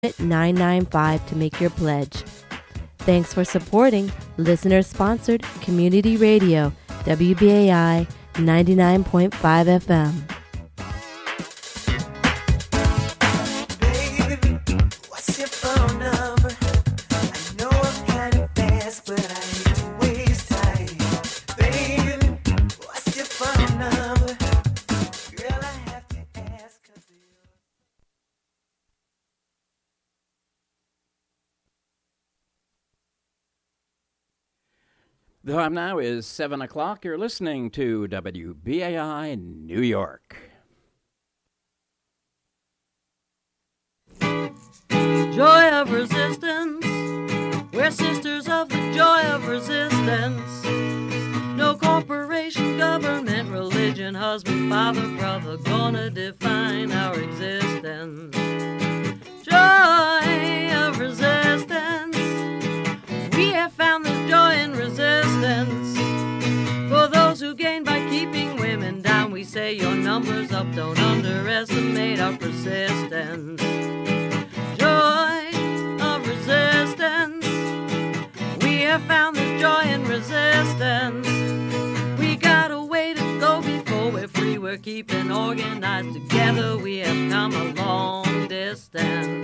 995 to make your pledge. Thanks for supporting listener-sponsored community radio, WBAI 99.5 FM. The time now is 7 o'clock. You're listening to WBAI New York. Joy of resistance. We're sisters of the joy of resistance. No corporation, government, religion, husband, father, brother, gonna define our existence. Joy of resistance. We have found this joy in resistance. For those who gain by keeping women down, we say your numbers up, don't underestimate our persistence. Joy of resistance. We have found this joy in resistance. We got a way to go before we're free. We're keeping organized together. We have come a long distance.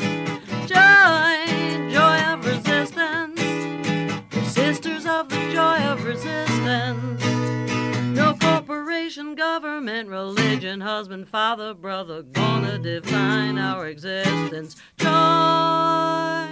Joy of resistance. Sisters of the joy of resistance. No corporation, government, religion, husband, father, brother, gonna define our existence. Joy.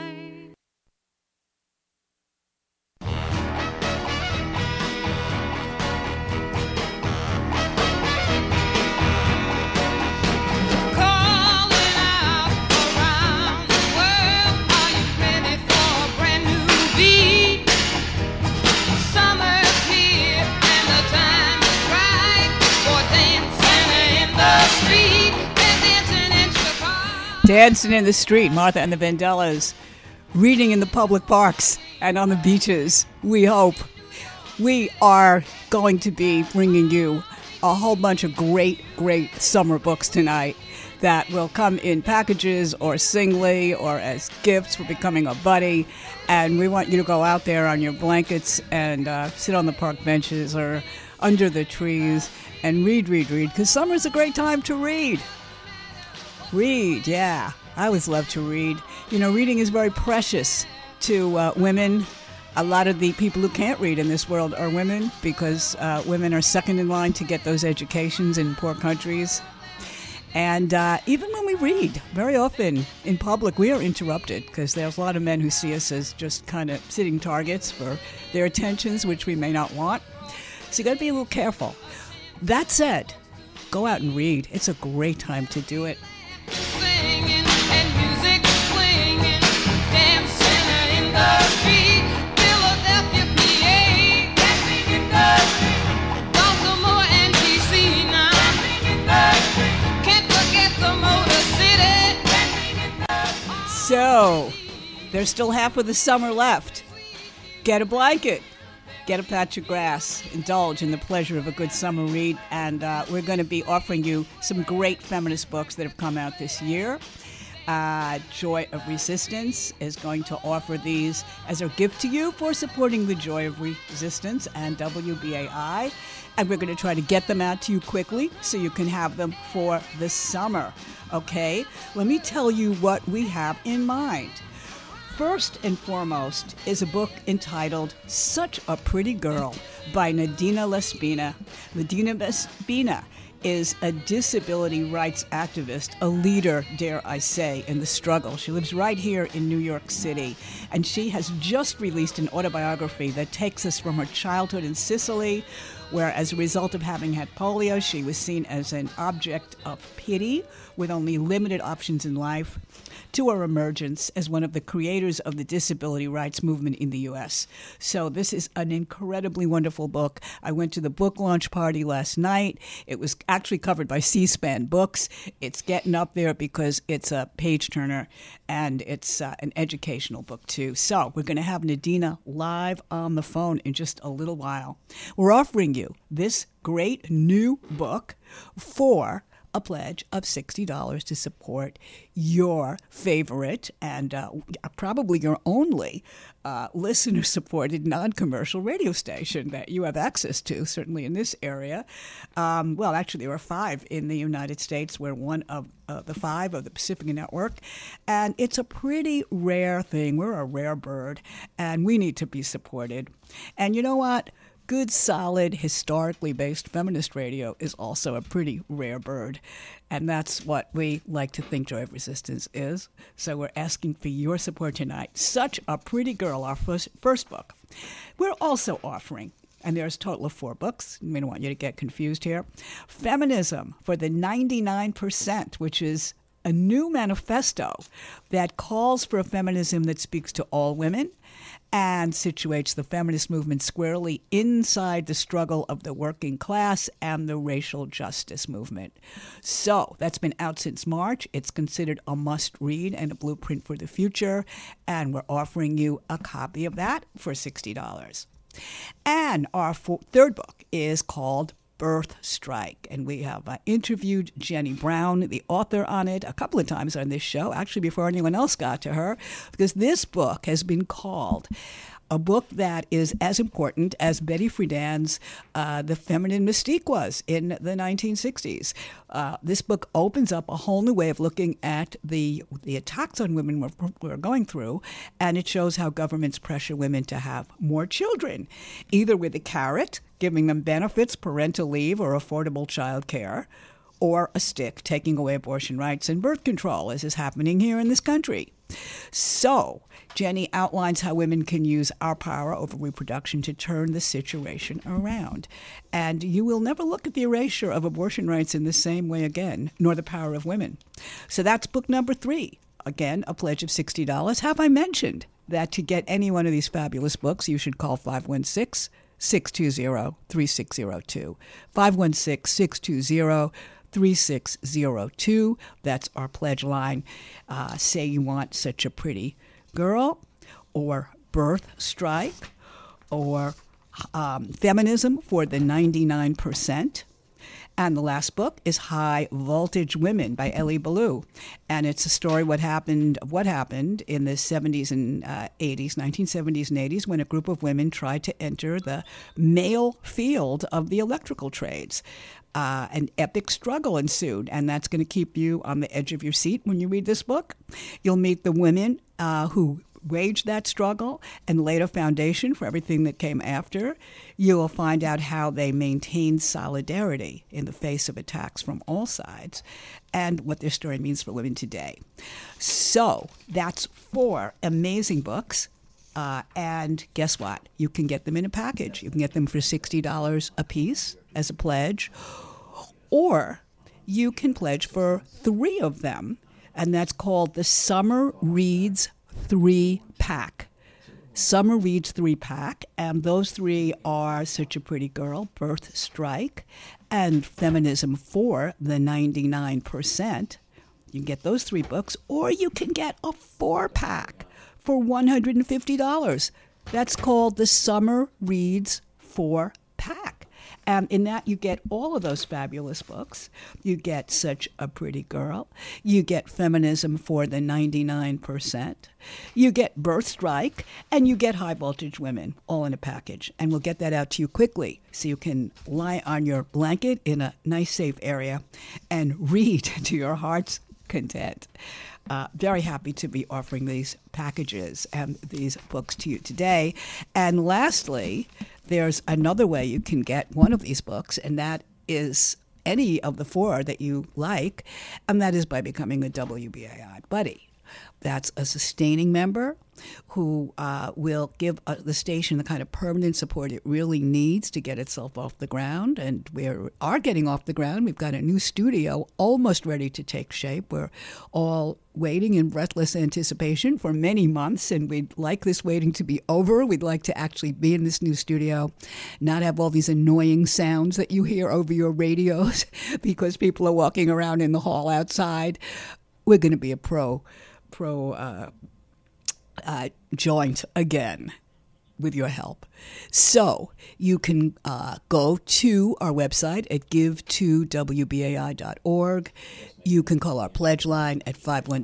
Dancing in the street, Martha and the Vandellas, reading in the public parks and on the beaches, we hope. We are going to be bringing you a whole bunch of great summer books tonight that will come in packages or singly or as gifts for becoming a buddy. And we want you to go out there on your blankets and sit on the park benches or under the trees and read, because summer's a great time to read. Read, yeah. I always love to read. You know, reading is very precious to women. A lot of the people who can't read in this world are women because women are second in line to get those educations in poor countries. And even when we read, very often in public, we are interrupted because there's a lot of men who see us as just kind of sitting targets for their attentions, which we may not want. So you got to be a little careful. That said, go out and read. It's a great time to do it. Singing and music swinging, dancing in the street, Philadelphia, PA, dancing in the street, Baltimore and DC now, dancing in the street, can't forget the Motor City, dancing in the street. So, there's still half of the summer left. Get a blanket. Get a patch of grass, indulge in the pleasure of a good summer read, and we're going to be offering you some great feminist books that have come out this year. Joy of Resistance is going to offer these as a gift to you for supporting the Joy of Resistance and WBAI, and we're going to try to get them out to you quickly so you can have them for the summer. Okay, let me tell you what we have in mind. First and foremost is a book entitled Such a Pretty Girl by Nadina Lespina. Nadina Lespina is a disability rights activist, a leader, dare I say, in the struggle. She lives right here in New York City, and she has just released an autobiography that takes us from her childhood in Sicily, where as a result of having had polio, she was seen as an object of pity with only limited options in life, to her emergence as one of the creators of the disability rights movement in the U.S. So this is an incredibly wonderful book. I went to the book launch party last night. It was actually covered by C-SPAN Books. It's getting up there because it's a page-turner, and it's an educational book, too. So we're going to have Nadina live on the phone in just a little while. We're offering you this great new book for a pledge of $60 to support your favorite and probably your only listener-supported non-commercial radio station that you have access to, certainly in this area. Well, actually, there are 5 in the United States. We're one of the 5 of the Pacific Network, and it's a pretty rare thing. We're a rare bird, and we need to be supported. And you know what? Good, solid, historically based feminist radio is also a pretty rare bird. And that's what we like to think Joy of Resistance is. So we're asking for your support tonight. Such a Pretty Girl, our first book. We're also offering, and there's a total of 4 books. We don't want you to get confused here. Feminism for the 99%, which is a new manifesto that calls for a feminism that speaks to all women and situates the feminist movement squarely inside the struggle of the working class and the racial justice movement. So that's been out since March. It's considered a must-read and a blueprint for the future, and we're offering you a copy of that for $60. And our third book is called Birth Strike, and we have interviewed Jenny Brown, the author, on it a couple of times on this show, actually before anyone else got to her, because this book has been called a book that is as important as Betty Friedan's The Feminine Mystique was in the 1960s. This book opens up a whole new way of looking at the attacks on women we're going through, and it shows how governments pressure women to have more children, either with a carrot, giving them benefits, parental leave, or affordable child care, or a stick, taking away abortion rights and birth control, as is happening here in this country. So, Jenny outlines how women can use our power over reproduction to turn the situation around. And you will never look at the erasure of abortion rights in the same way again, nor the power of women. So that's book number 3. Again, a pledge of $60. Have I mentioned that to get any one of these fabulous books, you should call 516-620-3602. 516-620-3602. That's our pledge line. Say you want Such a Pretty Girl, or Birth Strike, or Feminism for the 99%. And the last book is High Voltage Women by Ellie Ballou. And it's a story of what happened in the 70s and 80s, 1970s and 80s, when a group of women tried to enter the male field of the electrical trades. An epic struggle ensued, and that's going to keep you on the edge of your seat when you read this book. You'll meet the women who waged that struggle and laid a foundation for everything that came after. You will find out how they maintained solidarity in the face of attacks from all sides and what their story means for women today. So that's 4 amazing books. And guess what? You can get them in a package. You can get them for $60 a piece as a pledge, or you can pledge for 3 of them, and that's called the Summer Reads 3-pack. Summer Reads 3-pack, and those 3 are Such a Pretty Girl, Birth Strike, and Feminism for the 99%. You can get those 3 books, or you can get a 4-pack for $150. That's called the Summer Reads 4-pack. And in that, you get all of those fabulous books. You get Such a Pretty Girl. You get Feminism for the 99%. You get Birth Strike. And you get High Voltage Women, all in a package. And we'll get that out to you quickly so you can lie on your blanket in a nice, safe area and read to your heart's content. Very happy to be offering these packages and these books to you today. And lastly, there's another way you can get one of these books, and that is any of the 4 that you like, and that is by becoming a WBAI buddy. That's a sustaining member who will give the station the kind of permanent support it really needs to get itself off the ground. And we are getting off the ground. We've got a new studio almost ready to take shape. We're all waiting in breathless anticipation for many months, and we'd like this waiting to be over. We'd like to actually be in this new studio, not have all these annoying sounds that you hear over your radios because people are walking around in the hall outside. We're going to be a pro joint again. with your help. So you can go to our website at give2wbai.org. You can call our pledge line at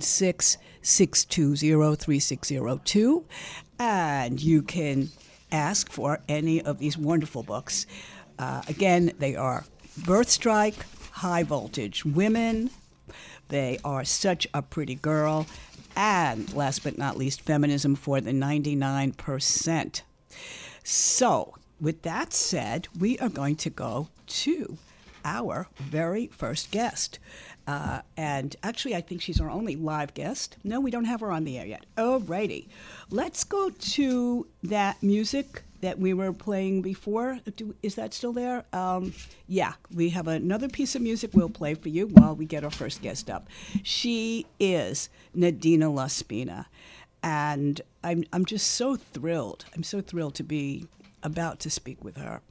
516-620-3602. And you can ask for any of these wonderful books. Again, they are Birth Strike, High Voltage Women. They are Such a Pretty Girl. And last but not least, Feminism for the 99%. So, with that said, we are going to go to our very first guest. And actually, I think she's our only live guest. No, we don't have her on the air yet. Alrighty. Let's go to that music that we were playing before. Is that still there? Yeah, we have another piece of music we'll play for you while we get our first guest up. She is Nadina Laspina, and I'm just so thrilled. I'm so thrilled to be about to speak with her.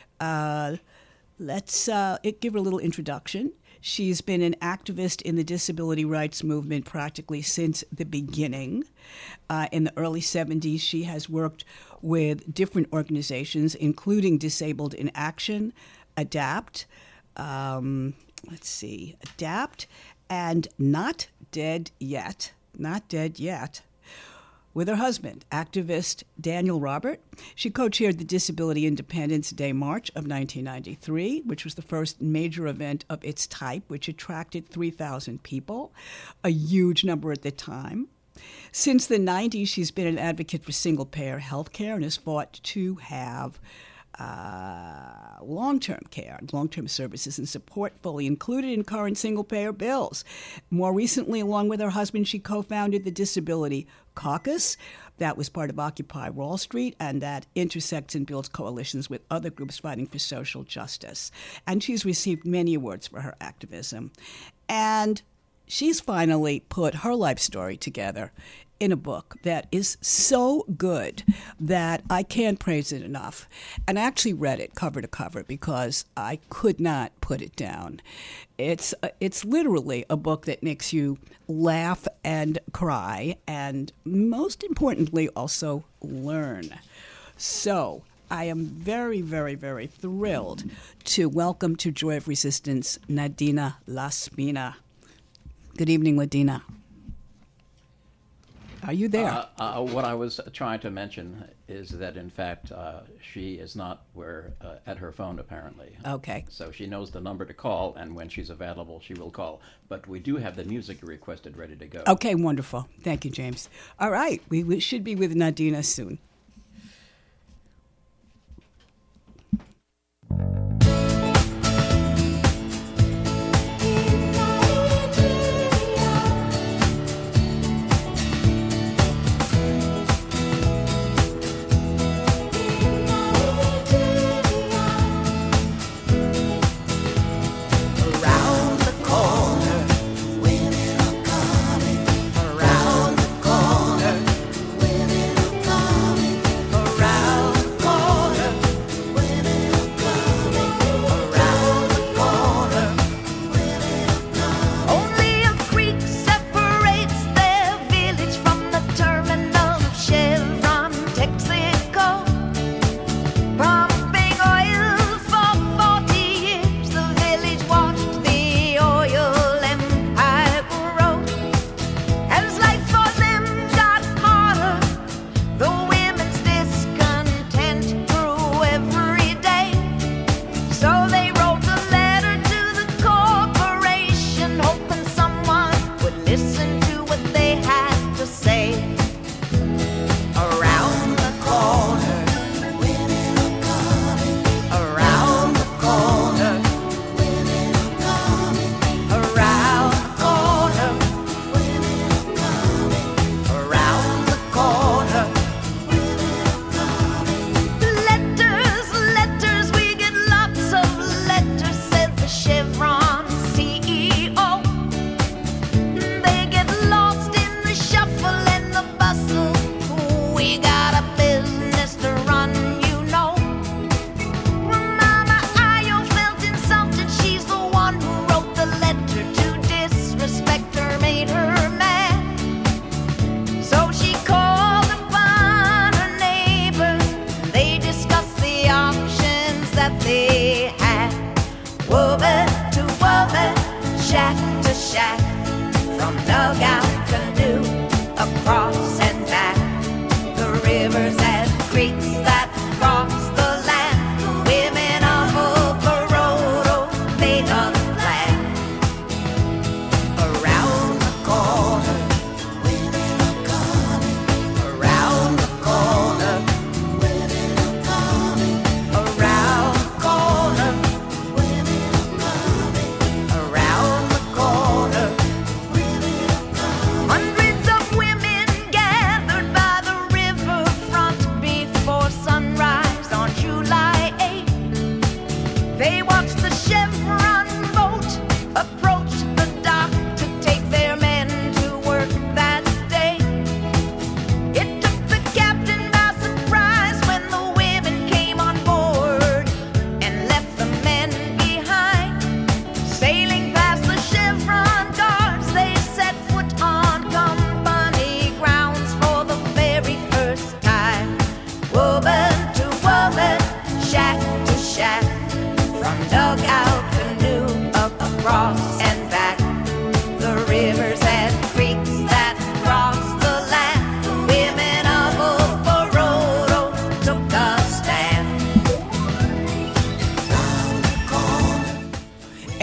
Let's give her a little introduction. She's been an activist in the disability rights movement practically since the beginning. In the early 70s, she has worked with different organizations, including Disabled in Action, ADAPT, ADAPT, and Not Dead Yet, with her husband, activist Daniel Robert. She co-chaired the Disability Independence Day March of 1993, which was the first major event of its type, which attracted 3,000 people, a huge number at the time. Since the 90s, she's been an advocate for single-payer health care and has fought to have long-term care, long-term services and support fully included in current single-payer bills. More recently, along with her husband, she co-founded the Disability Caucus. That was part of Occupy Wall Street, and that intersects and builds coalitions with other groups fighting for social justice. And she's received many awards for her activism. And she's finally put her life story together in a book that is so good that I can't praise it enough. And I actually read it cover to cover because I could not put it down. It's literally a book that makes you laugh and cry, and most importantly, also learn. So I am very, very, very thrilled to welcome to Joy of Resistance, Nadina Laspina. Good evening, Nadina. Are you there? What I was trying to mention is that, in fact, she is not at her phone, apparently. Okay. So she knows the number to call, and when she's available, she will call. But we do have the music you requested ready to go. Okay, wonderful. Thank you, James. All right, we should be with Nadina soon. Around the corner, women are coming.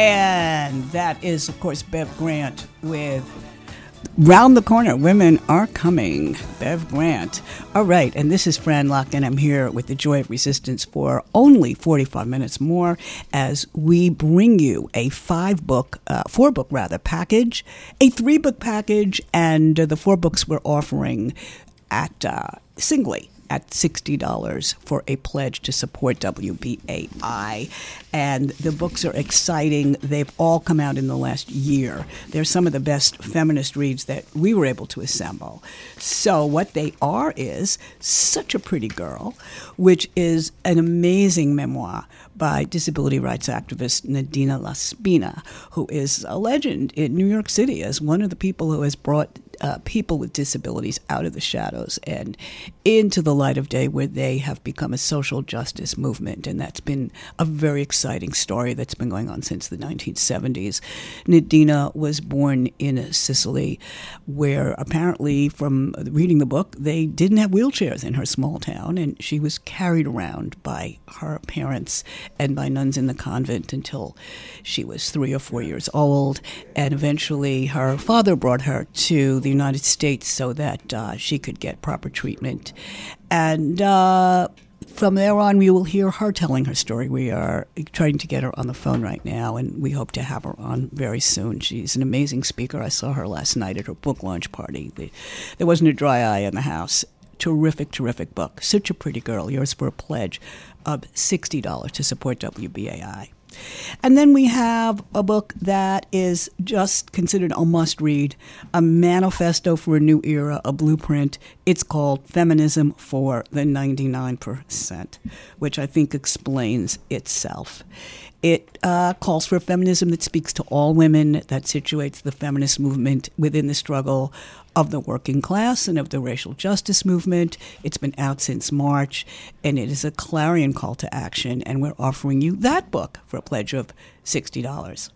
And that is, of course, Bev Grant with Round the Corner, Women Are Coming, Bev Grant. All right, and this is Fran Locke, and I'm here with the Joy of Resistance for only 45 minutes more as we bring you a four-book package, a 3-book package, and the 4 books we're offering at singly at $60 for a pledge to support WBAI. And the books are exciting. They've all come out in the last year. They're some of the best feminist reads that we were able to assemble. So what they are is Such a Pretty Girl, which is an amazing memoir by disability rights activist Nadina Laspina, who is a legend in New York City as one of the people who has brought people with disabilities out of the shadows and into the light of day, where they have become a social justice movement. And that's been a very exciting story that's been going on since the 1970s. Nadina was born in Sicily, where apparently, from reading the book, they didn't have wheelchairs in her small town, and she was carried around by her parents and by nuns in the convent until she was 3 or 4 years old. And eventually her father brought her to the United States so that she could get proper treatment. And from there on, we will hear her telling her story. We are trying to get her on the phone right now, and we hope to have her on very soon. She's an amazing speaker. I saw her last night at her book launch party. There wasn't a dry eye in the house. Terrific, terrific book. Such a Pretty Girl. Yours for a pledge of $60 to support WBAI. And then we have a book that is just considered a must-read, a manifesto for a new era, a blueprint. It's called Feminism for the 99%, which I think explains itself. It calls for a feminism that speaks to all women, that situates the feminist movement within the struggle of the working class and of the racial justice movement. It's been out since March, and it is a clarion call to action, and we're offering you that book for a pledge of $60.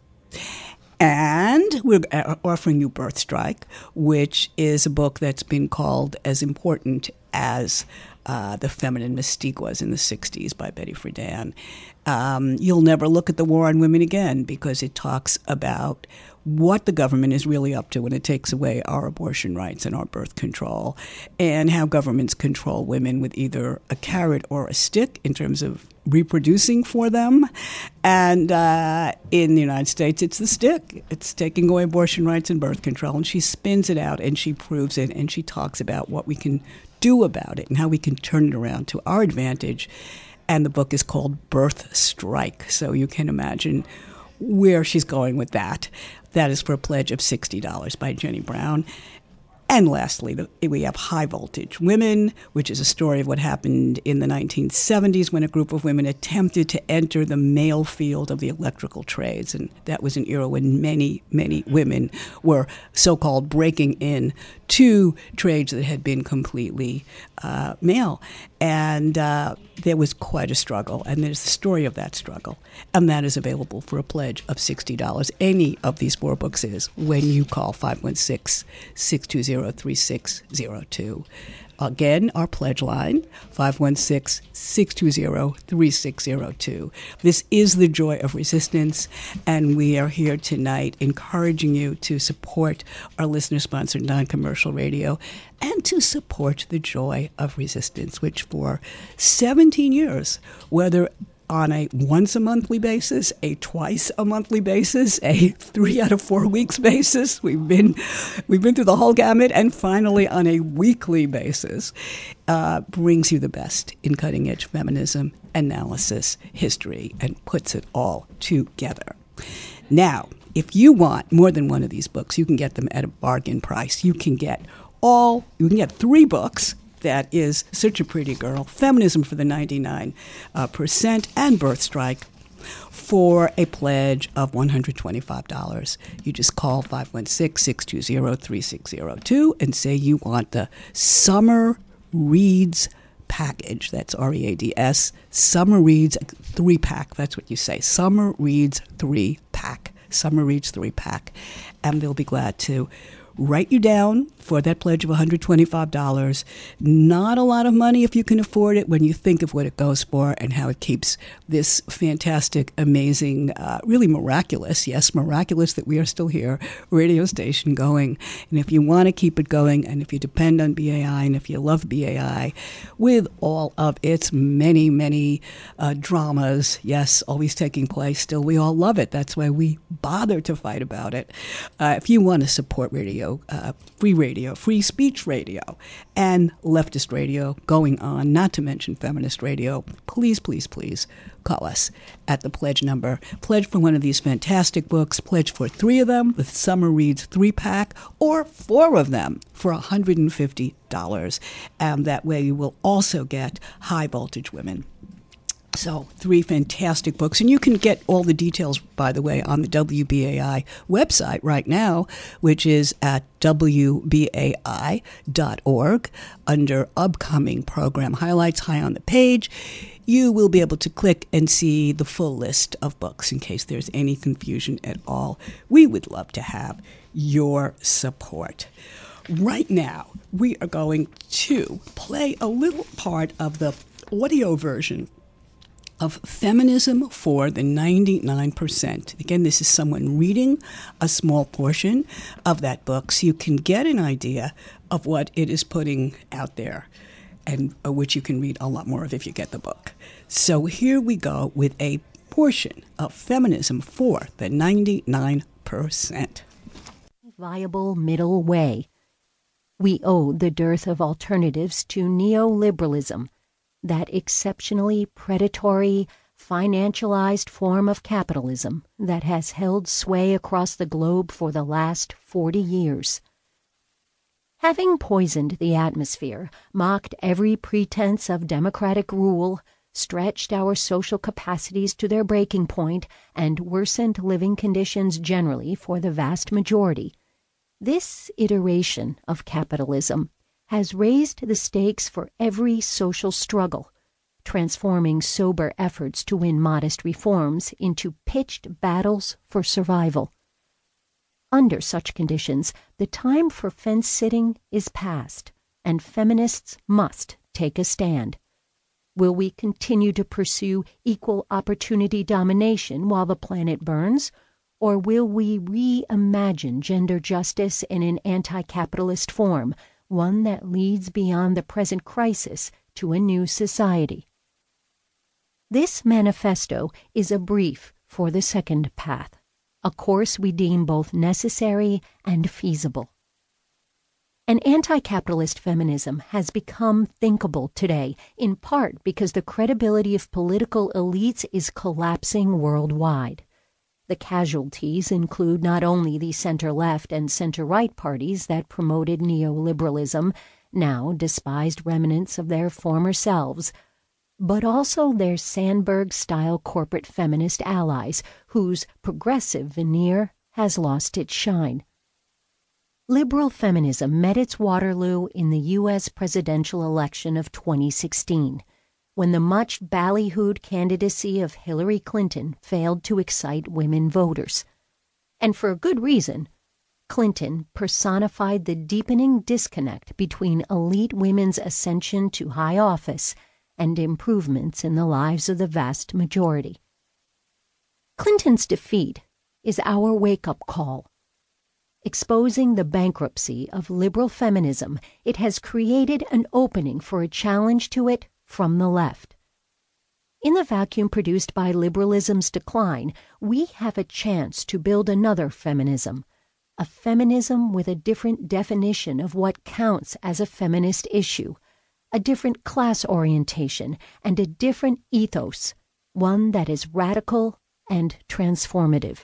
And we're offering you Birth Strike, which is a book that's been called as important as The Feminine Mystique was in the 60s by Betty Friedan. You'll never look at the war on women again, because it talks about what the government is really up to when it takes away our abortion rights and our birth control, and how governments control women with either a carrot or a stick in terms of reproducing for them. And in the United States, it's the stick. It's taking away abortion rights and birth control. And she spins it out, and she proves it, and she talks about what we can do about it and how we can turn it around to our advantage. And the book is called Birth Strike, so you can imagine where she's going with that. That is for a pledge of $60 by Jenny Brown. And lastly, we have High Voltage Women, which is a story of what happened in the 1970s when a group of women attempted to enter the male field of the electrical trades. And that was an era when many, many women were so-called breaking in to trades that had been completely male. And there was quite a struggle, and there's the story of that struggle. And that is available for a pledge of $60. Any of these 4 books is when you call 516-620-3602. Again, our pledge line, 516-620-3602. This is the Joy of Resistance, and we are here tonight encouraging you to support our listener-sponsored non-commercial radio and to support the Joy of Resistance, which for 17 years, whether on a once-a-monthly basis, a twice-a-monthly basis, a 3 out of 4 weeks basis. We've been through the whole gamut, and finally on a weekly basis, brings you the best in cutting-edge feminism, analysis, history, and puts it all together. Now, if you want more than one of these books, you can get them at a bargain price. You can get 3 books. That is Such a Pretty Girl, Feminism for the 99%, and Birth Strike for a pledge of $125. You just call 516-620-3602 and say you want the Summer Reads package. That's READS. Summer Reads 3-pack. That's what you say. Summer Reads 3-pack. Summer Reads 3-pack. And they'll be glad to write you down for that pledge of $125. Not a lot of money if you can afford it when you think of what it goes for and how it keeps this fantastic, amazing, really miraculous, yes, miraculous that we are still here, radio station going. And if you want to keep it going, and if you depend on BAI, and if you love BAI, with all of its many, many dramas, yes, always taking place, still we all love it. That's why we bother to fight about it. If you want to support radio, free speech radio, and leftist radio going on, not to mention feminist radio, please, please, please call us at the pledge number. Pledge for one of these fantastic books. Pledge for 3 of them, the Summer Reads 3-pack, or 4 of them for $150. And that way you will also get High Voltage Women. So 3 fantastic books. And you can get all the details, by the way, on the WBAI website right now, which is at WBAI.org under upcoming program highlights. High on the page, you will be able to click and see the full list of books in case there's any confusion at all. We would love to have your support. Right now, we are going to play a little part of the audio version of Feminism for the 99%. Again, this is someone reading a small portion of that book, so you can get an idea of what it is putting out there, and which you can read a lot more of if you get the book. So here we go with a portion of Feminism for the 99%. Viable middle way. We owe the dearth of alternatives to neoliberalism, that exceptionally predatory, financialized form of capitalism that has held sway across the globe for the last 40 years. Having poisoned the atmosphere, mocked every pretense of democratic rule, stretched our social capacities to their breaking point, and worsened living conditions generally for the vast majority, this iteration of capitalism has raised the stakes for every social struggle, transforming sober efforts to win modest reforms into pitched battles for survival. Under such conditions, the time for fence-sitting is past, and feminists must take a stand. Will we continue to pursue equal opportunity domination while the planet burns, or will we reimagine gender justice in an anti-capitalist form, one that leads beyond the present crisis to a new society? This manifesto is a brief for the second path, a course we deem both necessary and feasible. An anti-capitalist feminism has become thinkable today, in part because the credibility of political elites is collapsing worldwide. The casualties include not only the center-left and center-right parties that promoted neoliberalism, now despised remnants of their former selves, but also their Sandberg-style corporate feminist allies, whose progressive veneer has lost its shine. Liberal feminism met its Waterloo in the U.S. presidential election of 2016, when the much ballyhooed candidacy of Hillary Clinton failed to excite women voters. And for a good reason. Clinton personified the deepening disconnect between elite women's ascension to high office and improvements in the lives of the vast majority. Clinton's defeat is our wake-up call. Exposing the bankruptcy of liberal feminism, it has created an opening for a challenge to it from the left. In the vacuum produced by liberalism's decline, we have a chance to build another feminism, a feminism with a different definition of what counts as a feminist issue, a different class orientation, and a different ethos, one that is radical and transformative.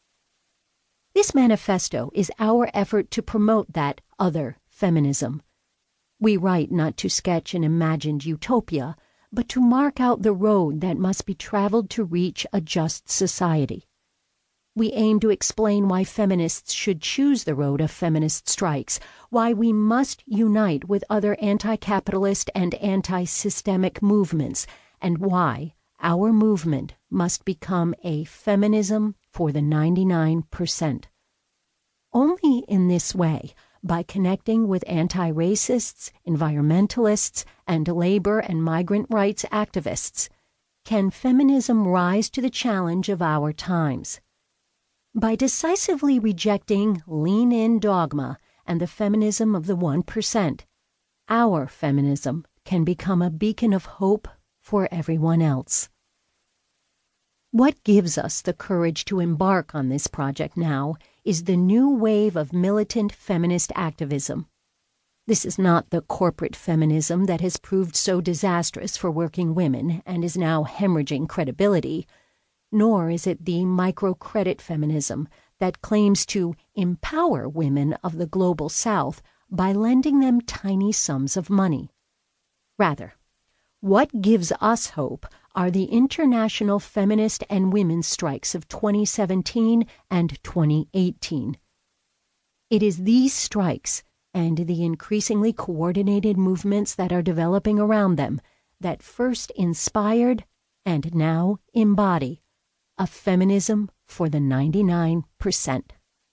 This manifesto is our effort to promote that other feminism. We write not to sketch an imagined utopia, but to mark out the road that must be traveled to reach a just society. We aim to explain why feminists should choose the road of feminist strikes, why we must unite with other anti-capitalist and anti-systemic movements, and why our movement must become a feminism for the 99%. Only in this way, by connecting with anti-racists, environmentalists, and labor and migrant rights activists, can feminism rise to the challenge of our times. By decisively rejecting lean-in dogma and the feminism of the 1%, our feminism can become a beacon of hope for everyone else. What gives us the courage to embark on this project now is the new wave of militant feminist activism. This is not the corporate feminism that has proved so disastrous for working women and is now hemorrhaging credibility, nor is it the microcredit feminism that claims to empower women of the global South by lending them tiny sums of money. Rather, what gives us hope are the international feminist and women's strikes of 2017 and 2018. It is these strikes and the increasingly coordinated movements that are developing around them that first inspired and now embody a feminism for the 99%.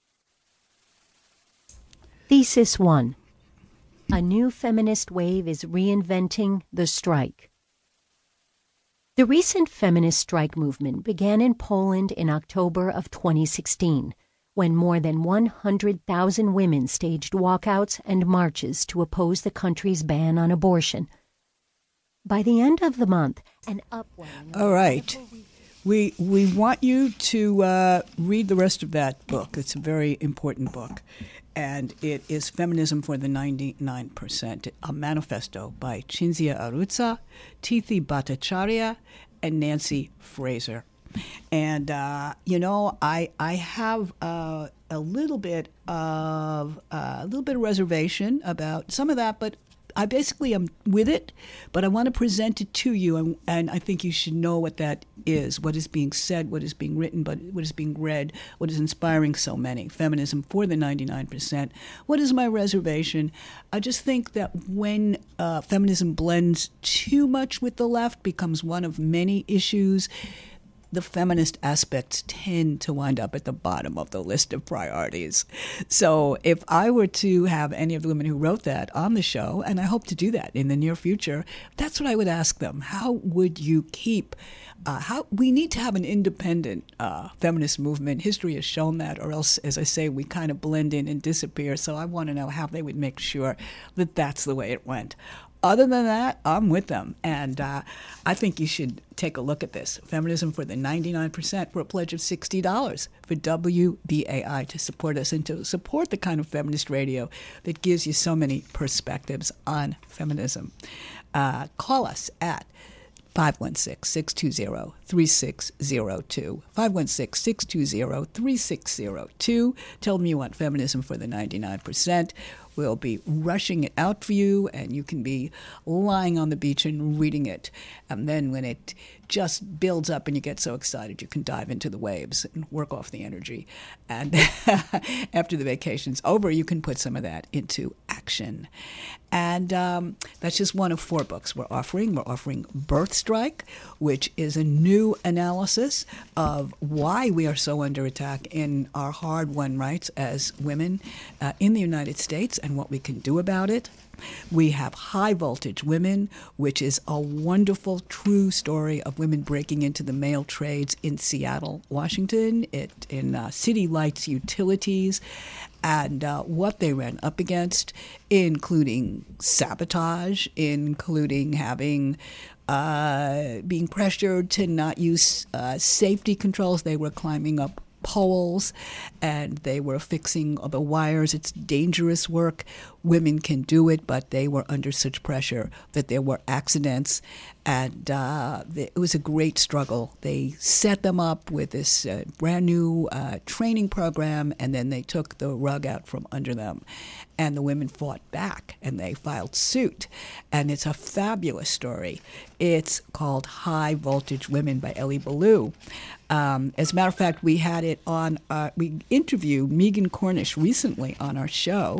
Thesis 1. A new feminist wave is reinventing the strike. The recent feminist strike movement began in Poland in October of 2016, when more than 100,000 women staged walkouts and marches to oppose the country's ban on abortion. By the end of the month, an upwelling... All right. We want you to read the rest of that book. It's a very important book. And it is Feminism for the 99%, a manifesto by Cinzia Arruzza, Tithi Bhattacharya, and Nancy Fraser. And, I have a little bit of reservation about some of that, but I basically am with it, but I want to present it to you, and I think you should know what that is, what is being said, what is being written, but what is being read, what is inspiring so many. Feminism for the 99%. What is my reservation? I just think that when feminism blends too much with the left, becomes one of many issues, the feminist aspects tend to wind up at the bottom of the list of priorities. So if I were to have any of the women who wrote that on the show, and I hope to do that in the near future, that's what I would ask them. How would you keep, we need to have an independent feminist movement. History has shown that, or else, as I say, we kind of blend in and disappear. So I want to know how they would make sure that that's the way it went. Other than that, I'm with them. And I think you should take a look at this. Feminism for the 99% for a pledge of $60 for WBAI to support us and to support the kind of feminist radio that gives you so many perspectives on feminism. Call us at 516-620-3602. 516-620-3602. Tell them you want Feminism for the 99%. We'll be rushing it out for you, and you can be lying on the beach and reading it. And then when it just builds up and you get so excited, you can dive into the waves and work off the energy. And after the vacation's over, you can put some of that into action. And that's just one of 4 books we're offering. We're offering Birth Strike, which is a new analysis of why we are so under attack in our hard-won rights as women in the United States and what we can do about it. We have High Voltage Women, which is a wonderful, true story of women breaking into the male trades in Seattle, Washington, in City Lights Utilities, and what they ran up against, including sabotage, including having being pressured to not use safety controls. They were climbing up poles and they were fixing the wires. It's dangerous work. Women can do it, but they were under such pressure that there were accidents, and it was a great struggle. They set them up with this brand new training program, and then they took the rug out from under them, and the women fought back and they filed suit, and it's a fabulous story. It's called High Voltage Women by Ellie Ballou. As a matter of fact, we had it on, we interviewed Megan Cornish recently on our show,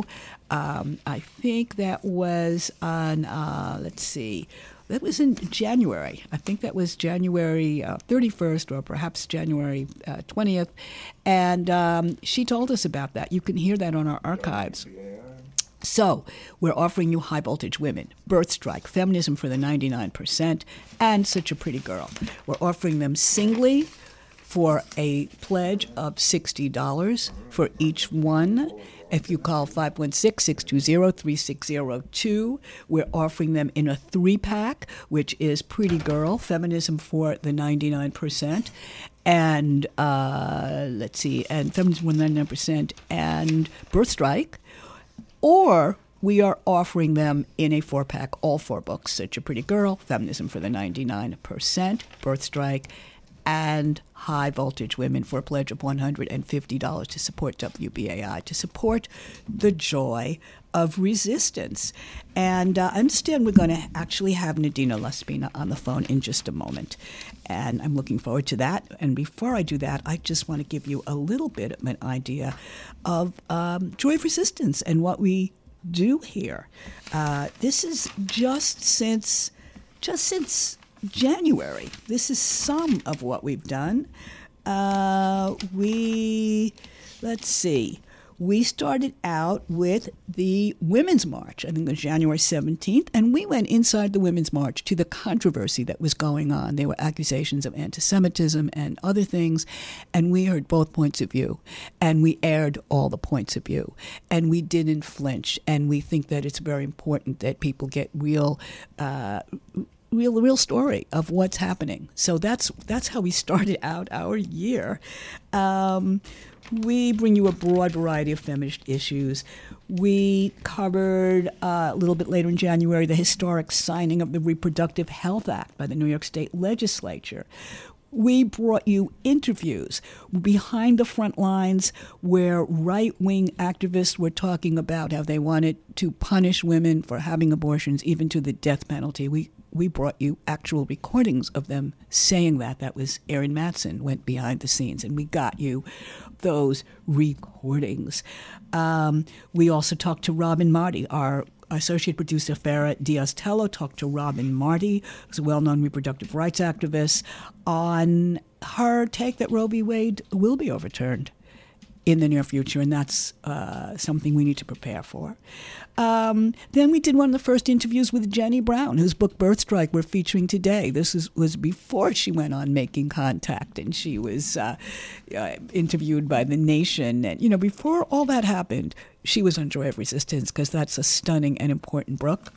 I think that was on, let's see, that was in January. I think that was January 31st or perhaps January 20th. And she told us about that. You can hear that on our archives. So we're offering you High Voltage Women, Birth Strike, Feminism for the 99%, and Such a Pretty Girl. We're offering them singly for a pledge of $60 for each one. If you call 516-620-3602, we're offering them in a 3-pack, which is Pretty Girl, Feminism for the 99%, and let's see, and Feminism for the 99%, and Birth Strike. Or we are offering them in a 4-pack, all 4 books, Such a Pretty Girl, Feminism for the 99%, Birth Strike, and High Voltage Women for a pledge of $150 to support WBAI, to support the joy of resistance. And I understand we're going to actually have Nadina Laspina on the phone in just a moment. And I'm looking forward to that. And before I do that, I just want to give you a little bit of an idea of joy of resistance and what we do here. This is just since January. This is some of what we've done. We started out with the Women's March, I think it was January 17th, and we went inside the Women's March to the controversy that was going on. There were accusations of anti-Semitism and other things, and we heard both points of view, and we aired all the points of view, and we didn't flinch, and we think that it's very important that people get real story of what's happening. So that's how we started out our year. We bring you a broad variety of feminist issues. We covered a little bit later in January the historic signing of the Reproductive Health Act by the New York State Legislature. We brought you interviews behind the front lines where right-wing activists were talking about how they wanted to punish women for having abortions, even to the death penalty. We brought you actual recordings of them saying that. That was Erin Matson went behind the scenes, and we got you those recordings. We also talked to Robin Marty, our associate producer Farah Diaz-Tello talked to Robin Marty, who's a well-known reproductive rights activist, on her take that Roe v. Wade will be overturned in the near future, and that's something we need to prepare for. Then we did one of the first interviews with Jenny Brown, whose book Birth Strike we're featuring today. This was before she went on Making Contact, and she was interviewed by The Nation. And, before all that happened, she was on Joy of Resistance, because that's a stunning and important book.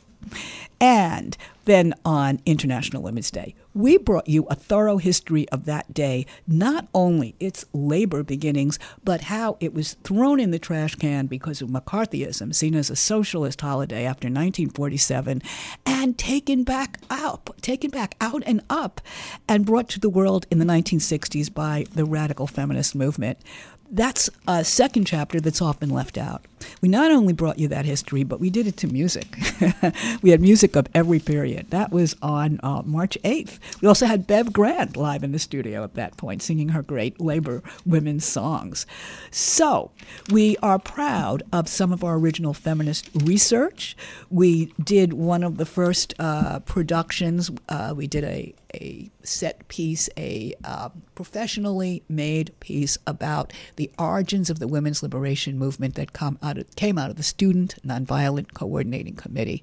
And then on International Women's Day, we brought you a thorough history of that day, not only its labor beginnings, but how it was thrown in the trash can because of McCarthyism, seen as a socialist holiday after 1947, and taken back out and up, and brought to the world in the 1960s by the radical feminist movement. That's a second chapter that's often left out. We not only brought you that history, but we did it to music. We had music of every period. That was on March 8th. We also had Bev Grant live in the studio at that point, singing her great labor women's songs. So we are proud of some of our original feminist research. We did one of the first productions. We did a set piece, a professionally made piece about the origins of the women's liberation movement that came out of the Student Nonviolent Coordinating Committee.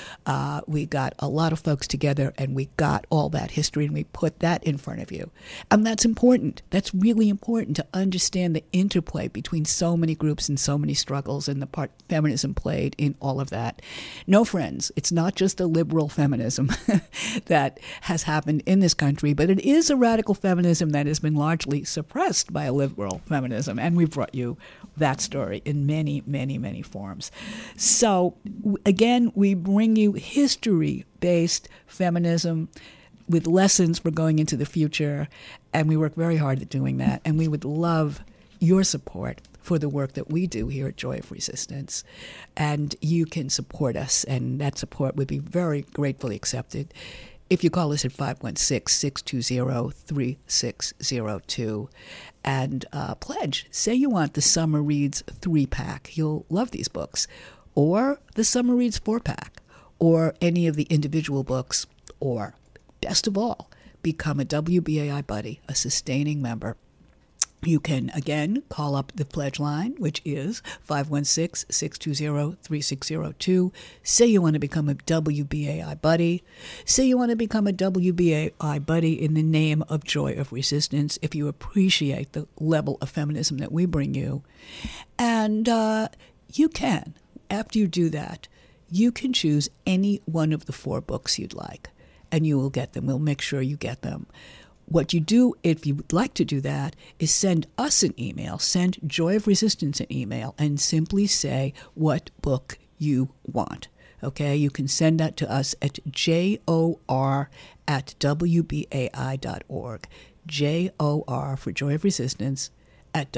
We got a lot of folks together, and we got all that history, and we put that in front of you. And that's important. That's really important to understand the interplay between so many groups and so many struggles, and the part feminism played in all of that. No, friends, it's not just a liberal feminism that has happened in this country, but it is a radical feminism that has been largely suppressed by a liberal feminism, and we've brought you that story in many, many, many forms. So, again, we bring you history-based feminism with lessons for going into the future, and we work very hard at doing that, and we would love your support for the work that we do here at Joy of Resistance. And you can support us, and that support would be very gratefully accepted if you call us at 516-620-3602 and pledge. Say you want the Summer Reads 3-pack. You'll love these books. or the Summer Reads 4-pack, or any of the individual books, or, best of all, become a WBAI buddy, a sustaining member. You can, again, call up the pledge line, which is 516-620-3602. Say you want to become a WBAI buddy. Say you want to become a WBAI buddy in the name of Joy of Resistance if you appreciate the level of feminism that we bring you. And you can, after you do that, you can choose any one of the 4 books you'd like, and you will get them. We'll make sure you get them. What you do, if you would like to do that, is send us an email, send Joy of Resistance an email, and simply say what book you want. Okay? You can send that to us at jor@wbai.org. JOR for Joy of Resistance at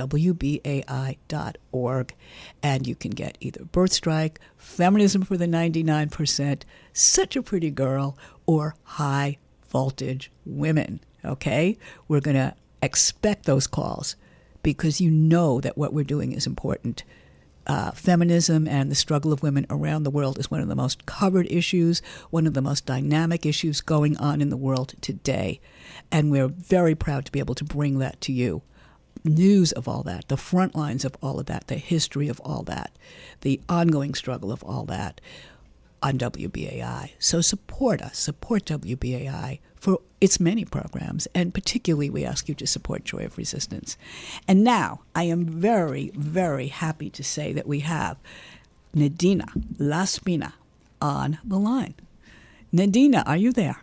WBAI.org. And you can get either Birth Strike, Feminism for the 99%, Such a Pretty Girl, or High Voltage Women. Okay? We're going to expect those calls because you know that what we're doing is important. Feminism and the struggle of women around the world is one of the most covered issues, one of the most dynamic issues going on in the world today. And we're very proud to be able to bring that to you. News of all that, the front lines of all of that, the history of all that, the ongoing struggle of all that on WBAI. So support us, support WBAI for its many programs, and particularly we ask you to support Joy of Resistance. And now I am very, very happy to say that we have Nadina Laspina on the line. Nadina, are you there?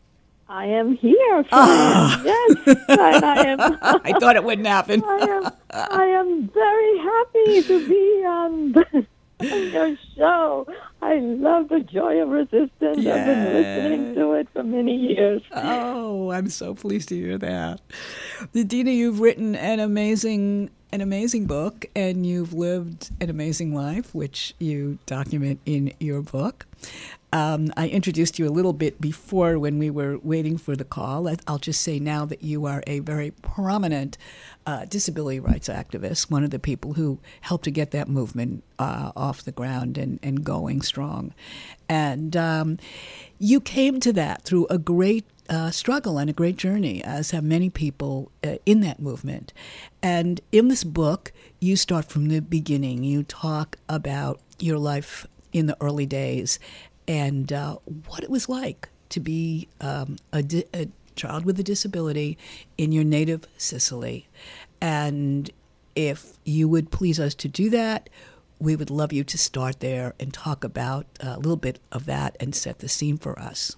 I am here. Yes, I am. I thought it wouldn't happen. I am very happy to be on your show. I love the Joy of Resistance. Yes. I've been listening to it for many years. Oh, I'm so pleased to hear that. Nadina, you've written an amazing book, and you've lived an amazing life, which you document in your book. I introduced you a little bit before when we were waiting for the call. I'll just say now that you are a very prominent disability rights activist, one of the people who helped to get that movement off the ground and going strong. And you came to that through a great struggle and a great journey, as have many people in that movement. And in this book, you start from the beginning. You talk about your life in the early days and what it was like to be a child with a disability in your native Sicily. And if you would please us to do that, we would love you to start there and talk about a little bit of that and set the scene for us.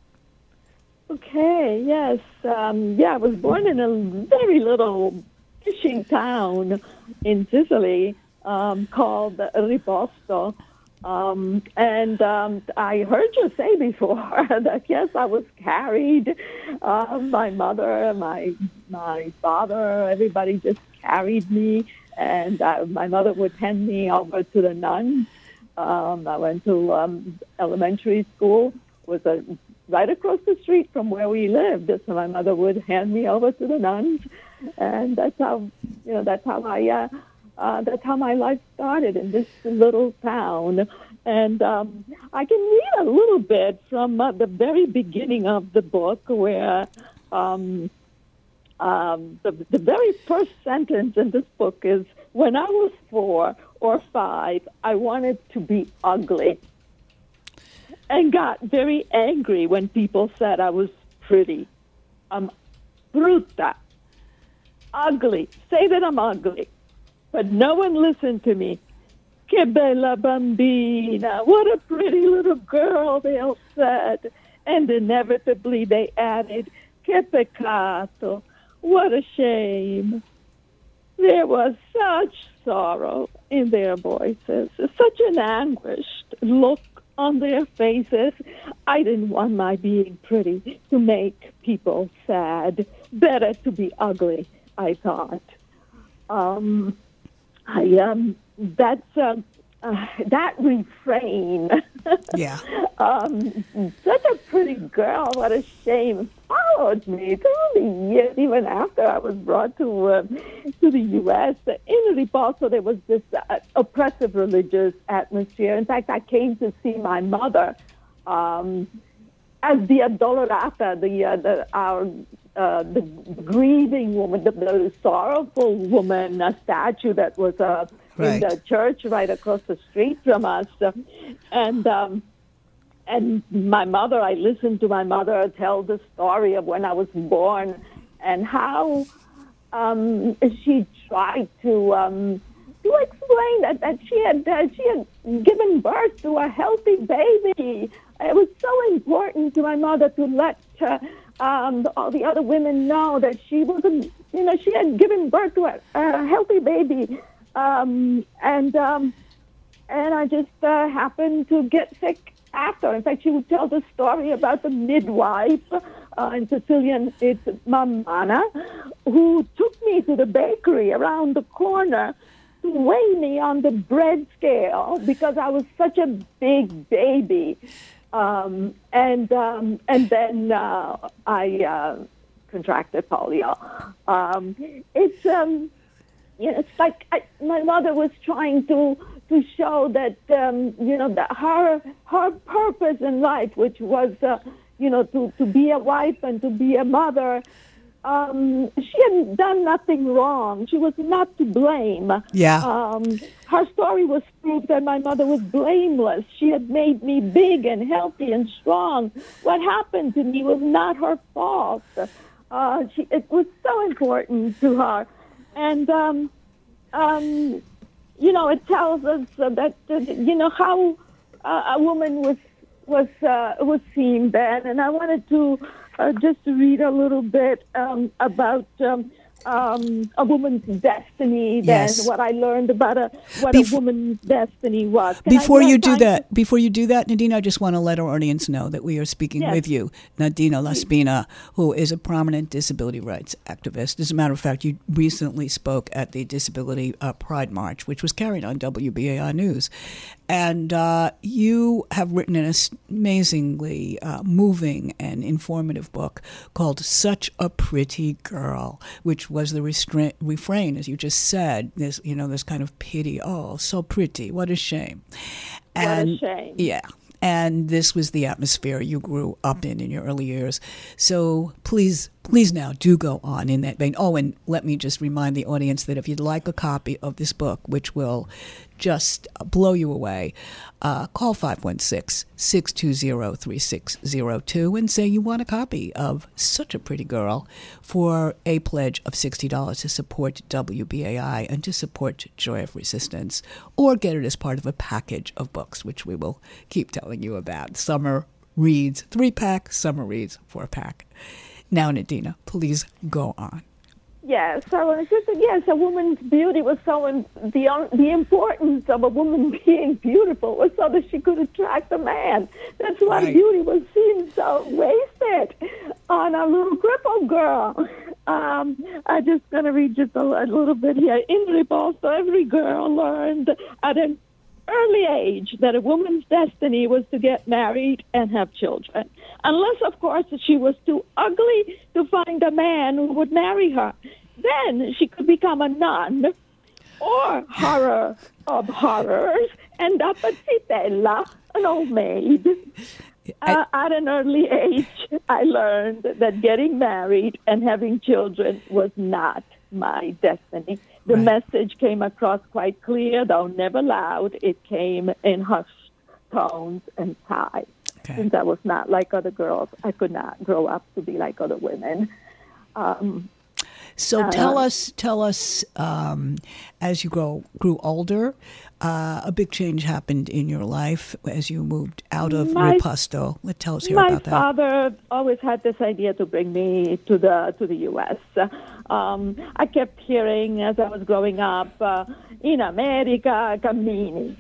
Okay, yes. I was born in a very little fishing town in Sicily called Riposto. And I heard you say before that, yes, I was carried. My mother, my father, everybody just carried me. And my mother would hand me over to the nuns. I went to elementary school, was right across the street from where we lived. So my mother would hand me over to the nuns. And that's how my life started in this little town. And I can read a little bit from the very beginning of the book where the very first sentence in this book is, when I was 4 or 5, I wanted to be ugly and got very angry when people said I was pretty. I'm brutta, ugly. Say that I'm ugly. But no one listened to me. Che bella bambina. What a pretty little girl, they all said. And inevitably they added, che peccato. What a shame. There was such sorrow in their voices, such an anguished look on their faces. I didn't want my being pretty to make people sad. Better to be ugly, I thought. that refrain. Yeah. Such a pretty girl, what a shame, followed me through the years, even after I was brought to the U.S. In Riposto, there was this oppressive religious atmosphere. In fact, I came to see my mother as the Addolorata, the grieving woman, the sorrowful woman, a statue that was in the church right across the street from us. And my mother, I listened to my mother tell the story of when I was born and how she tried to explain that she had given birth to a healthy baby. It was so important to my mother to let all the other women know that she wasn't, she had given birth to a healthy baby. And I just happened to get sick after. In fact, she would tell the story about the midwife, in Sicilian, it's Mamana, who took me to the bakery around the corner to weigh me on the bread scale because I was such a big baby. And then I contracted polio. It's like my mother was trying to show that that her purpose in life, which was to be a wife and to be a mother. She had done nothing wrong. She was not to blame. Yeah. Her story was proof that my mother was blameless. She had made me big and healthy and strong. What happened to me was not her fault. It was so important to her. And, it tells us that, how a woman was seen then. And I wanted to just read a little bit about a woman's destiny, then what I learned about a woman's destiny was. Before you do that, Nadina, I just want to let our audience know that we are speaking with you, Nadina Laspina, who is a prominent disability rights activist. As a matter of fact, you recently spoke at the Disability Pride March, which was carried on WBAI News. And you have written an amazingly moving and informative book called Such a Pretty Girl, which was the refrain, as you just said, this kind of pity. Oh, so pretty. What a shame. What a shame. Yeah. And this was the atmosphere you grew up in your early years. So please now do go on in that vein. Oh, and let me just remind the audience that if you'd like a copy of this book, which will just blow you away, call 516-620-3602 and say you want a copy of Such a Pretty Girl for a pledge of $60 to support WBAI and to support Joy of Resistance, or get it as part of a package of books, which we will keep telling you about. Summer Reads 3-pack, Summer Reads 4-pack. Now, Nadina, please go on. Yes, a woman's beauty was so the importance of a woman being beautiful was so that she could attract a man. That's why beauty was seen so wasted on a little crippled girl. I'm just going to read just a little bit here. In Riposto, every girl learned at an early age that a woman's destiny was to get married and have children. Unless, of course, she was too ugly to find a man who would marry her. Then she could become a nun, or horror of horrors, end up a zitella, an old maid. At an early age, I learned that getting married and having children was not my destiny. The message came across quite clear, though never loud. It came in hushed tones and sighs. Since I was not like other girls, I could not grow up to be like other women. So tell us, as you grew older, a big change happened in your life as you moved out of Riposto. Tell us here about that. My father always had this idea to bring me to the U.S. I kept hearing as I was growing up, in America, cammini.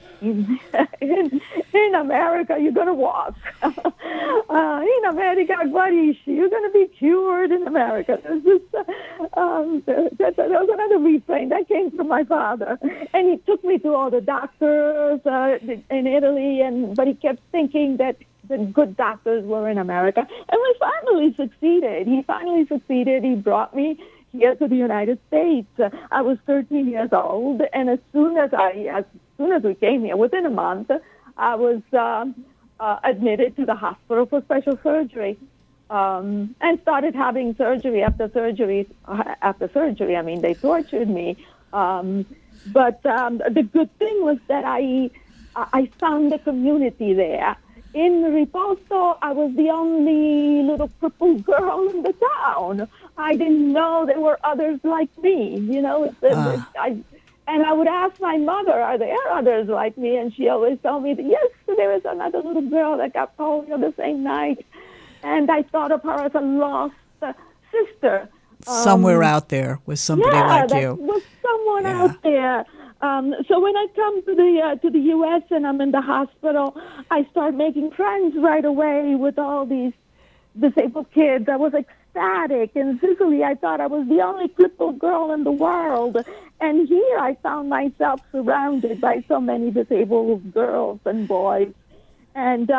In America, you're going to walk. In America, guarisci. You're going to be cured in America. There's this That was another refrain that came from my father, and he took me to all the doctors in Italy, but he kept thinking that the good doctors were in America, and we finally succeeded. He finally succeeded. He brought me here to the United States. I was 13 years old, and as soon as we came here, within a month, I was admitted to the hospital for special surgery. And started having surgery after surgery. I mean, they tortured me. But the good thing was that I found a community there. In Riposto, I was the only little crippled girl in the town. I didn't know there were others like me, you know. And I would ask my mother, are there others like me? And she always told me that, yes, there was another little girl that got polio the same night. And I thought of her as a lost sister. Somewhere out there was somebody like you. Yeah, was someone out there. So when I come to the U.S. and I'm in the hospital, I start making friends right away with all these disabled kids. I was ecstatic. In Sicily, I thought I was the only crippled girl in the world. And here I found myself surrounded by so many disabled girls and boys. And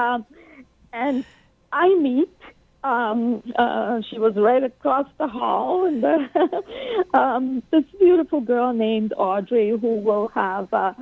I meet, she was right across the hall, and this beautiful girl named Audrey, who will have a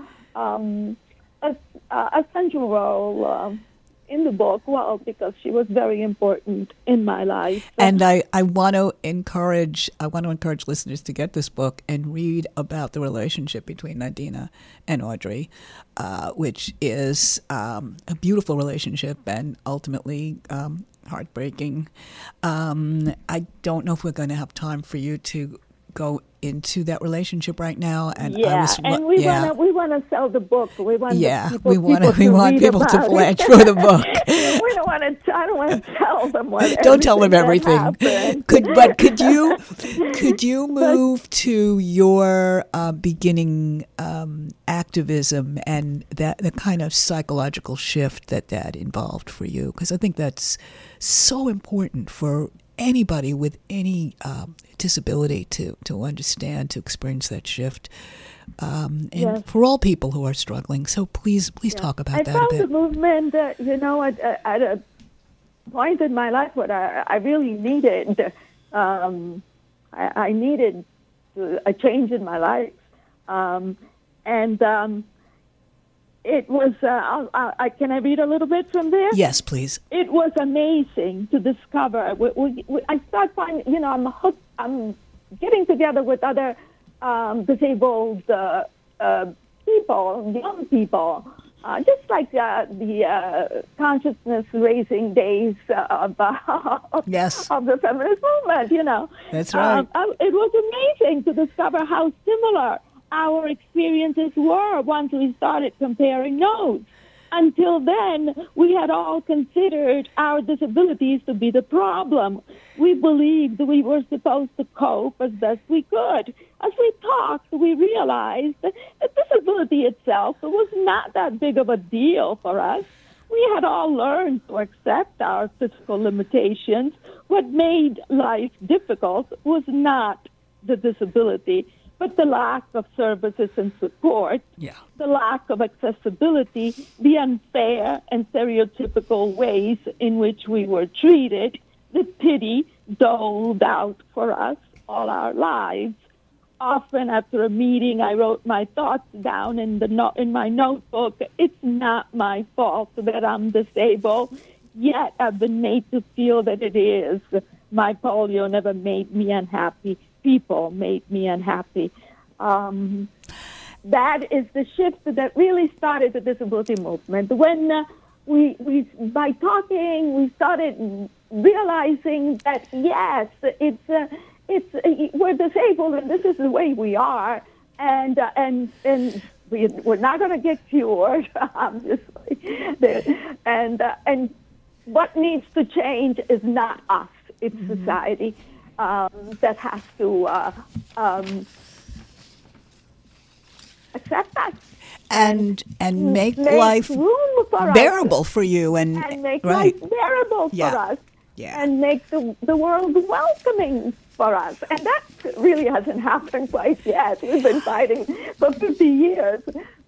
central role in the book, well, because she was very important in my life. And I want to encourage listeners to get this book and read about the relationship between Nadina and Audrey, which is a beautiful relationship and ultimately heartbreaking. I don't know if we're going to have time for you to go into that relationship right now, and we want to sell the book. We want people to pledge for the book. We don't want to. I don't want to tell them what. Don't tell them everything. Could you move to your beginning activism and the kind of psychological shift that involved for you? Because I think that's so important for anybody with any disability to understand, to experience that shift, and for all people who are struggling. So please talk about that a bit. I found the movement, at a point in my life where I really needed, I needed a change in my life, it was, can I read a little bit from there? Yes, please. It was amazing to discover. I start finding, I'm getting together with other disabled people, young people, just like the consciousness-raising days of the feminist movement, That's right. It was amazing to discover how similar our experiences were once we started comparing notes. Until then, we had all considered our disabilities to be the problem. We believed we were supposed to cope as best we could. As we talked, we realized that disability itself was not that big of a deal for us. We had all learned to accept our physical limitations. What made life difficult was not the disability, but the lack of services and support, the lack of accessibility, the unfair and stereotypical ways in which we were treated, the pity doled out for us all our lives. Often after a meeting, I wrote my thoughts down in my notebook. It's not my fault that I'm disabled, yet I've been made to feel that it is. My polio never made me unhappy. People made me unhappy. That is the shift that really started the disability movement. When we by talking, we started realizing that yes, we're disabled, and this is the way we are, and we're not going to get cured, obviously. And what needs to change is not us; it's society. That has to accept that and make life room for bearable us. For you and make life bearable for us, and make the world welcoming for us. And that really hasn't happened quite yet. We've been fighting for 50 years.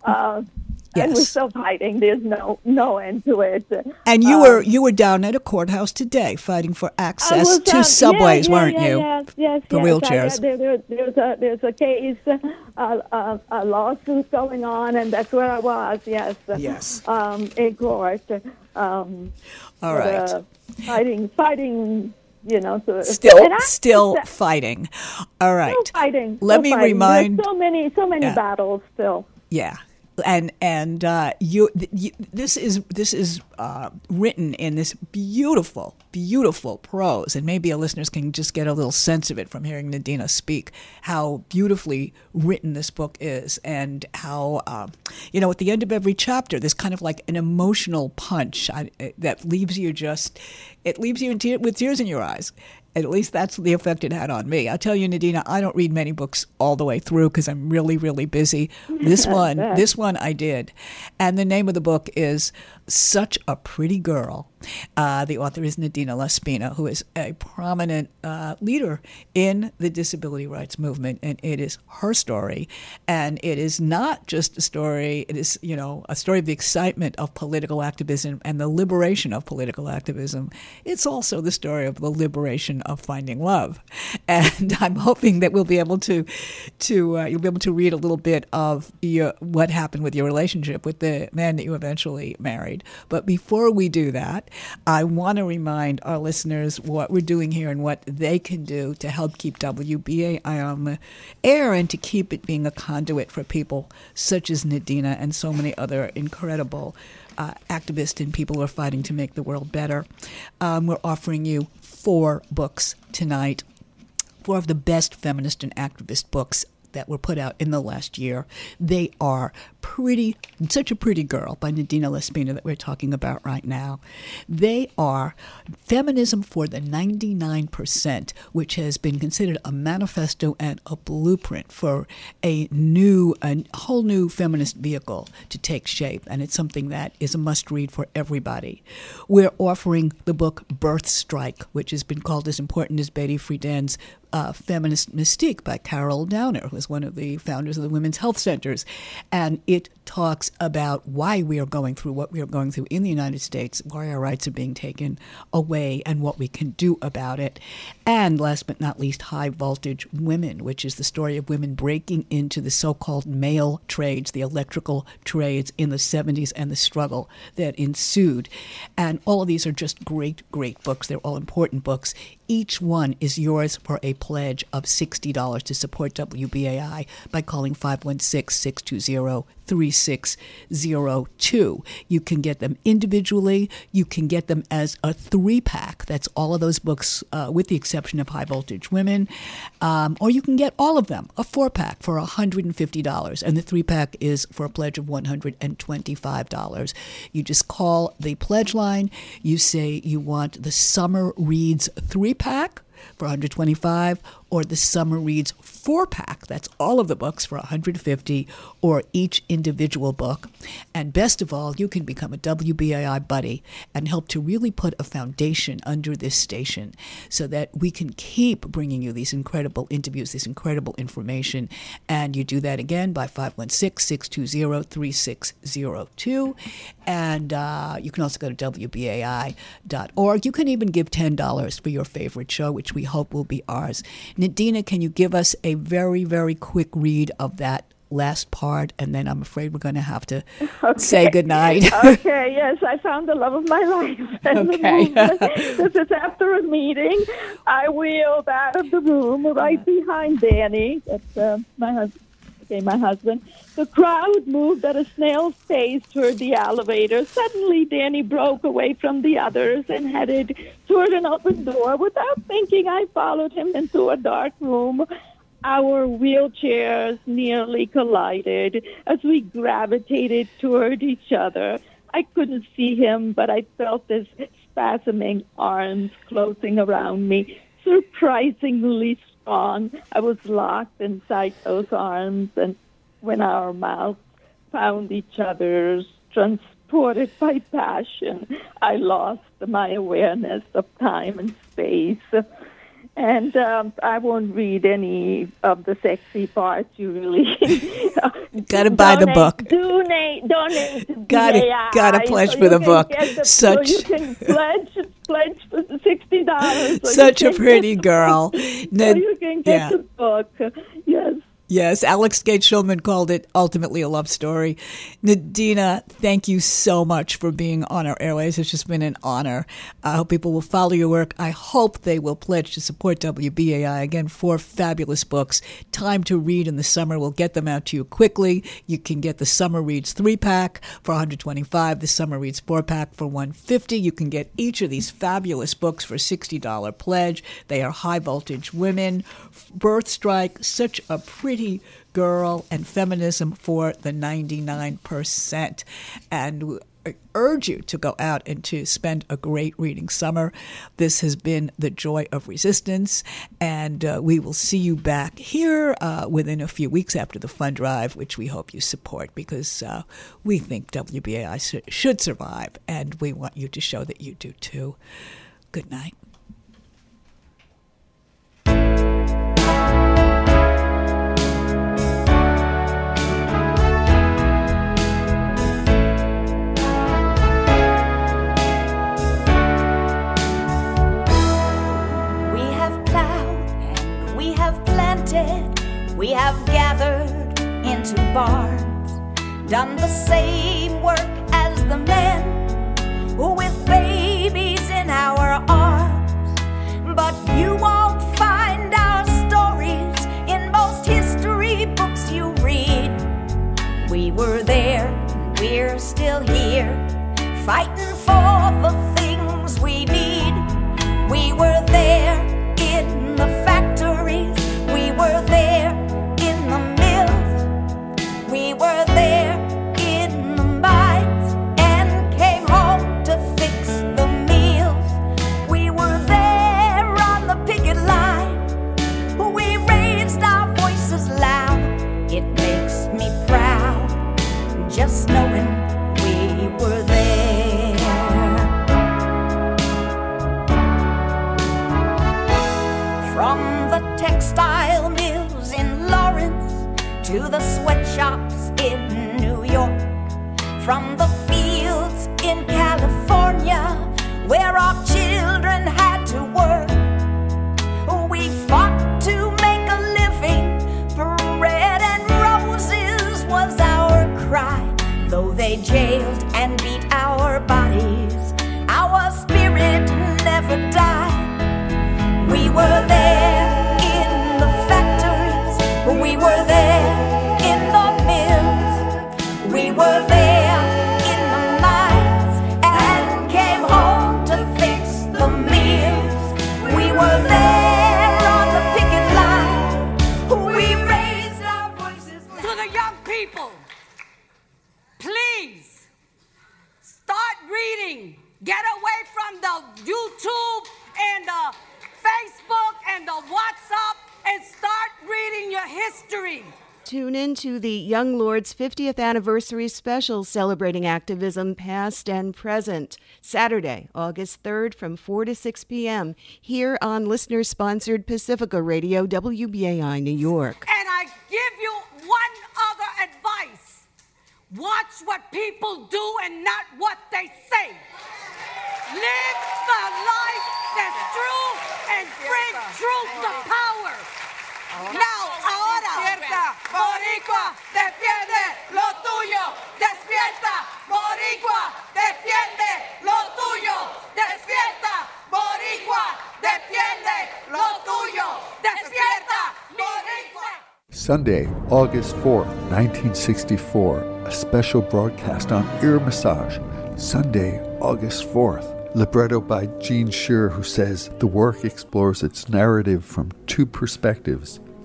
And we're still fighting. There's no end to it. And you were down at a courthouse today fighting for access to subways, weren't you? Yes. For wheelchairs. There's a case, a lawsuit going on, and that's where I was. Yes. Yes. In court. All right. Fighting. Still fighting. All right. Still fighting. Let me remind. There's so many battles still. Yeah. And this is written in this beautiful prose, and maybe our listeners can just get a little sense of it from hearing Nadina speak. How beautifully written this book is, and how at the end of every chapter, there's kind of like an emotional punch that leaves you with tears in your eyes. At least that's the effect it had on me. I'll tell you, Nadina, I don't read many books all the way through because I'm really, really busy. This one I did. And the name of the book is Such a Pretty Girl. The author is Nadina Lespina, who is a prominent leader in the disability rights movement, and it is her story. And it is not just a story, it is, a story of the excitement of political activism and the liberation of political activism. It's also the story of the liberation of finding love. And I'm hoping that we'll be able to you'll be able to read a little bit of what happened with your relationship with the man that you eventually married. But before we do that, I want to remind our listeners what we're doing here and what they can do to help keep WBAI on the air and to keep it being a conduit for people such as Nadina and so many other incredible activists and people who are fighting to make the world better. We're offering you 4 books tonight, 4 of the best feminist and activist books that were put out in the last year. They are Such a Pretty Girl by Nadina Lespina that we're talking about right now. They are Feminism for the 99%, which has been considered a manifesto and a blueprint for a whole new feminist vehicle to take shape, and it's something that is a must-read for everybody. We're offering the book Birth Strike, which has been called as important as Betty Friedan's Feminist Mystique by Carol Downer, who is one of the founders of the Women's Health Centers. And it talks about why we are going through what we are going through in the United States, why our rights are being taken away, and what we can do about it. And last but not least, High Voltage Women, which is the story of women breaking into the so-called male trades, the electrical trades in the 70s, and the struggle that ensued. And all of these are just great, great books. They're all important books. Each one is yours for a pledge of $60 to support WBAI by calling 516-620-3602. You can get them individually. You can get them as a 3-pack. That's all of those books with the exception of High Voltage Women. Or you can get all of them, a 4-pack for $150. And the 3-pack is for a pledge of $125. You just call the pledge line. You say you want the Summer Reads 3-pack for $125, or the Summer Reads 4-pack. That's all of the books for $150, or each individual book. And best of all, you can become a WBAI buddy and help to really put a foundation under this station so that we can keep bringing you these incredible interviews, this incredible information. And you do that again by 516-620-3602. And you can also go to WBAI.org. You can even give $10 for your favorite show, which we hope will be ours. Nadina, can you give us a very, very quick read of that last part, and then I'm afraid we're going to have to say goodnight. Okay, yes, I found the love of my life. Okay. This is after a meeting. I wheeled out of the room right behind Danny. That's my husband. Okay, my husband. The crowd moved at a snail's pace toward the elevator. Suddenly, Danny broke away from the others and headed toward an open door. Without thinking, I followed him into a dark room. Our wheelchairs nearly collided as we gravitated toward each other. I couldn't see him, but I felt his spasming arms closing around me, surprisingly strong. I was locked inside those arms, and when our mouths found each other's, transported by passion, I lost my awareness of time and space. And I won't read any of the sexy parts. You really Gotta buy the book. Donate to Gotta BAI, pledge so for you the can book. get the- Such- so you can pledge for the $60. So Such you a can pretty get- girl. So you can get the book. Yes. Yes, Alex Gage Schulman called it ultimately a love story. Nadina, thank you so much for being on our airways. It's just been an honor. I hope people will follow your work. I hope they will pledge to support WBAI. Again, 4 fabulous books. Time to read in the summer. We'll get them out to you quickly. You can get the Summer Reads 3-pack for $125, the Summer Reads 4-pack for $150. You can get each of these fabulous books for $60 pledge. They are High Voltage Women, Birth Strike, such a pretty girl, and Feminism for the 99%. And I urge you to go out and to spend a great reading summer. This has been The Joy of Resistance, and we will see you back here within a few weeks after the fund drive, which we hope you support, because we think WBAI should survive, and we want you to show that you do too. Good night. We have gathered into barns, done the same work as the men, with babies in our arms. But you won't find our stories in most history books you read. We were there, we're still here, fighting for the things we need. We were there in the factories, we were there in the mills, we were there in the mines, and came home to fix the meals. We were there on the picket line, we raised our voices loud. It makes me proud just knowing we were there. From the textile mills in Lawrence to the sweatshops in New York, from the fields in California where our children had to work, we fought to make a living. Bread and roses was our cry. Though they jailed and beat our bodies, our spirit never died. We were there in the factories, we were there in the mills, we were there in the mines, and came home to fix the meals. We were there on the picket line, we raised our voices loud. To the young people, please start reading. Get away from the YouTube and the Facebook and the WhatsApp and start reading your history. Tune in to the Young Lords 50th Anniversary Special celebrating activism past and present, Saturday, August 3rd from 4 to 6 p.m. here on listener-sponsored Pacifica Radio, WBAI New York. And I give you one other advice. Watch what people do and not what they say. Live the life that's true and bring truth to power. Now, ahora. Despierta, Boricua, defiende lo tuyo. Despierta, Boricua, defiende lo tuyo. Despierta, Boricua, defiende lo tuyo. Despierta, Boricua. Sunday, August 4th, 1964, a special broadcast on ear massage. Sunday, August 4th. Libretto by Gene Shearer, who says the work explores its narrative from 2 perspectives,